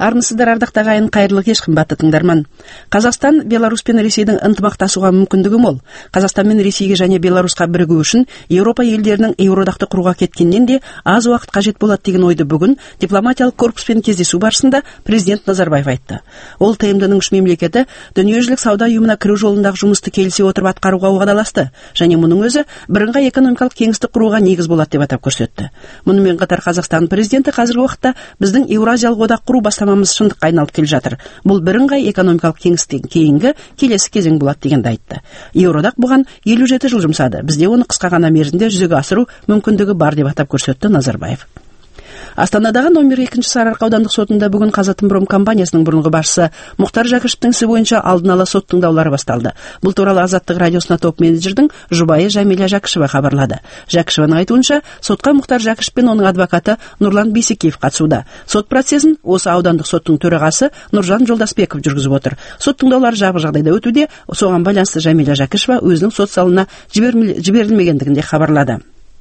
Армысыздар, ардактуу агайын, кайырлуу кеч, кымбаттуу тыңдарман. Казакстан Беларусь пен Ресейдин ынтымакташууга мүмкүндүгү мол. Казакстан менен Ресейге және Беларуска биригүү үчүн Европа элдеринин Евродакты курууга кеткенден де аз убакыт кажет болот деген ойду бүгүн дипломатиялык корпуспен кездесүү барысында президент Назарбаев айтты. Ол ТМДнын 3 мемлекети Дүниежүзүлүк сауда уюмуна кирүү жолундагы жумусту келисе отуруп аткарууга угадалашты және мунун өзү бирыңгай экономикалык кеңешти курууга негиз болот деп атап көрсөттү. Муну менен катар Казакстан президенти азыркы убакытта биздин Евразиялык одак куруу бастамамыз шындыкка айналып келе жатыр. Бул бирыңгай экономикалык кеңештен кийинки келеси кезең болот дегенди айтты. Евродак буган 57 жыл жумсады. Бизде оны кыска гана мерзимде жүзөгө асыруу мүмкүндүгү бар деп атап көрсөттү Назарбаев. Астанадагы номер 2 Сарыарка аудандык сотунда бүгүн Казатомпром компаниясынын мурунку башчысы Муктар Жакишевдин иши боюнча алдын ала сот тыңдаулары башталды. Бул тууралуу Азаттык радиосуна топ менеджердин жубайы Жамиля Жакишева кабарлады. Жакишеванын айтуунча, сотко Муктар Жакишев менен анын адвокаты Нурлан Бейсекеев катышууда. Сот процессин осы аудандык соттун төрагасы Нуржан Жолдасбеков жүргүзүп отур. Сот тыңдаулары жабык жагдайда өтүүдө, согон байланыштуу Жамиля Жакишева өзүнүн сот залына жиберилмегендигин кабарлады.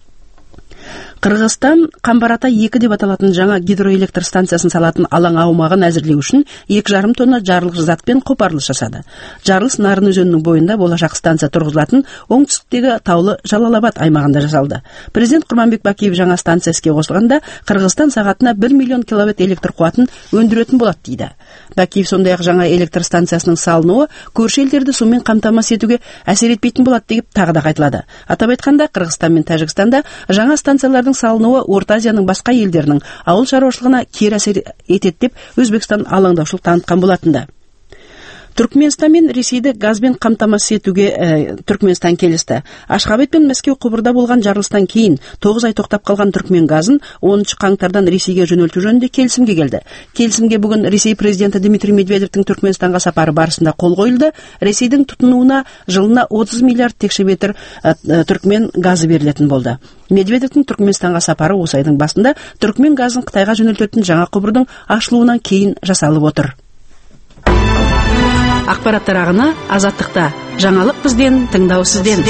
Кыргызстан Камбарата 2 деп аталатын жаңа гидроэлектр станциясын салатын алаң аумагын әзірлеу үчүн 2,5 тонна жарылгыч затпен копарылыш жасады. Жарылыш Нарын өзөнүнүн боюнда болашак станция тургузулатын оңтүстүктөгү таулы Жалалабад аймагында жасалды. Президент Курманбек Бакиев жаңа станция иске кошулганда Кыргызстан сагатына 1 миллион киловатт электр кубатын өндүрөтүн болот дейди. Бакиев сондай-ак жаңа электр станциясынын салынуы көршү элдерди суу менен камтамасыз этүүгө асер этпейтин болот деп тагы да кайталады. Атап айтканда, Кыргызстан менен Тажикстанда жаңа станциялардын салынуы Орта Азиянын башка элдеринин ауыл шаруашылыгына кері асер этет деп Өзбекстан алаңдаушылык таныткан болотунда. Түркменстан мен Ресейди газбен камтамасыз этүүгө Түркменстан келишти. Ашхабад пен Мәскеу кубурда болгон жарылыштан кийин 9 ай токтоп калган Түркмен газын 10 каңтардан Ресейге жөнөлтүү жөнүндө келисимге келди. Келисимге бүгүн Ресей президенти Дмитрий Медведевдин Түркменстанга сапары барысында кол коюлду. Ресейдин тутунууна жылына 30 миллиард текше метр Түркмен газы берилетин болду. Медведевдин Түркменстанга сапары осы айдын басында Түркмен газын Кытайга жөнөлтөтүн жаңа кубурдун ачылуунан кийин жасалып отур. Акпараттар агына Азаттыкта. Жаңалык бизден, тыңдоо сизден.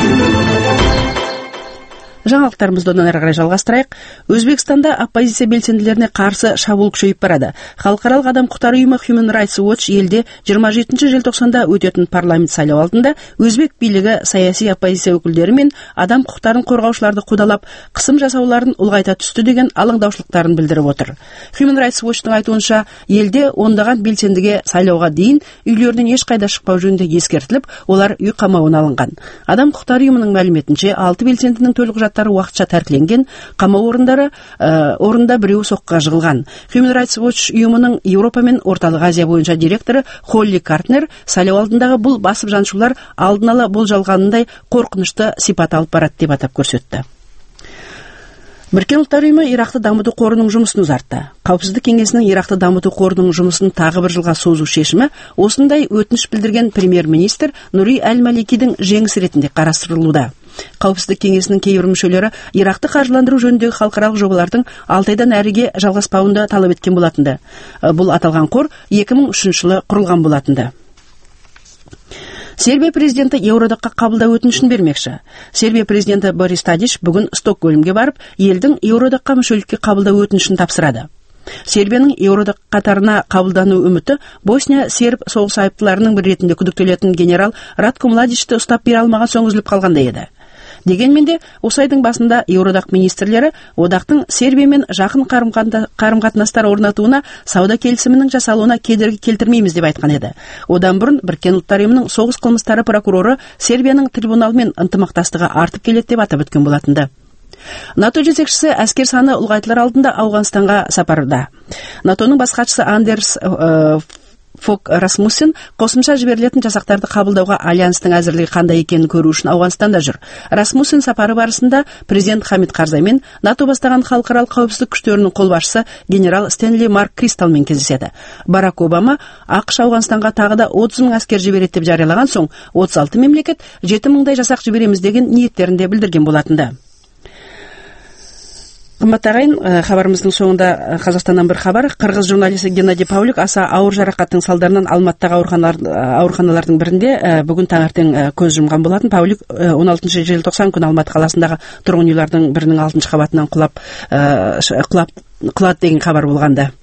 Жаңалыктарыбызды ары карай жалгастырайык. Өзбекстанда оппозиция белсендилерине каршы шабуул күчөйүп барады. Халкаралык адам укуктары уюму Human Rights Watch элде 27 желтоқсанда өтөтүн парламент шайлоо алдында өзбек бийлиги саясий оппозиция өкүлдөрү мен адам укуктарын коргоочуларды кудалап, кысым жасоолорун улгайта түстү деген алаңдаушылыктарын билдирип отур. Human Rights Watchtун айтуунча, элде ондогон белсендиге шайлоого дейин үйлөрүнөн эч кайда шыкпоо жөнүндө эскертилип, олар үй камабына алынган. Адам укуктары уюмунун маалиметинче, 6 белсендинин төлөк уакытча тартиленген, камоо орунда бирөө соккуга жыгылган. Human Rights Watch уюмунун Европа мен Орталык Азия боюнча директору Холли Картнер шайлоо алдындагы бул басып жанчуулар алдын ала болжолгандай коркунучтуу сипат алып барат деп атап көрсөттү. Бириккен Улуттар уюму Иракты дамытуу корунун жумусун узартты. Каупсиздик кеңесинин Иракты дамытуу корунун жумусун тагы бир жылга созуу шешими осундай өтүнүч билдирген премьер-министр Нури Аль-Маликидин жеңиси ретинде карастырылууда. Каупсиздик кеңесинин кээ бир мүчөлөрү Иракты каржыландыруу жөнүндөгү халкаралык жобалардын 6 айдан әріге жалгаспауында талап эткен болотунда. Бул аталган кор 2003 жылы курулган болотунда. Сербия президенти Евродакка кабылдоо өтүнүшүн бермекчи. Сербия президенти Борис Тадич бүгүн Стокгольмге барып, элдин Евродакка мүчөлүккө кабылдоо өтүнүшүн тапшырады. Сербиянын Евродак катарына кабылдануу үмүтү Босния серб согуш айыптыларынын бир ретинде күдүктөлөтүн генерал Ратко Младичти уштап бере алмаган соң үзүлүп калгандай эди. Дегенмен де, осы айдың басында Евродак министрлери одактың Сербия мен жакын карым-катнаштар орнатууна, сауда келисиминин жасалууна кедерги келтирмеймиз деп айткан эди. Одан бурун Бириккен Улуттар уюмунун согуш кылмыштары прокурору Сербиянын трибунал менен ынтымакташтыгы артып келет деп атап өткөн болотунда. НАТО жетекчиси аскер саны улгайтылар алдында Ауганстанга сапарда. НАТОнун баш катчысы Андерс Фок Расмуссен косумча жиберилетін жасақтарды қабылдауға альянстың әзірлігі қандай екенін көру үшін Ауғанстанда жүр. Расмуссен сапары барысында президент Хамид Карзай мен НАТО бастаған халықаралық қауіпсіздік күштерінің қолбасшысы генерал Стенли Марк Кристалмен кездеседі. Барак Обама ақш Ауғанстанға тағы да 30 мың әскер жібереді деп жариялаған соң 36 мемлекет 7 мыңдай жасақ жібереміз деген ниеттерінде білдірген болатынды. Кымбаттагайын, хабарымыздын соңында Казакстандан бір хабар. Кыргыз журналисти Геннадий Павлюк аса ауыр жаракаттын салдарынан Алматтагы ауруханалардын бірінде бүгүн таңертең көз жумган болатын. Павлюк 16 желтоқсан күнү Алматы каласындагы тургун үйлөрдүн биринин 6 кабатынан кулат деген хабар болгонда.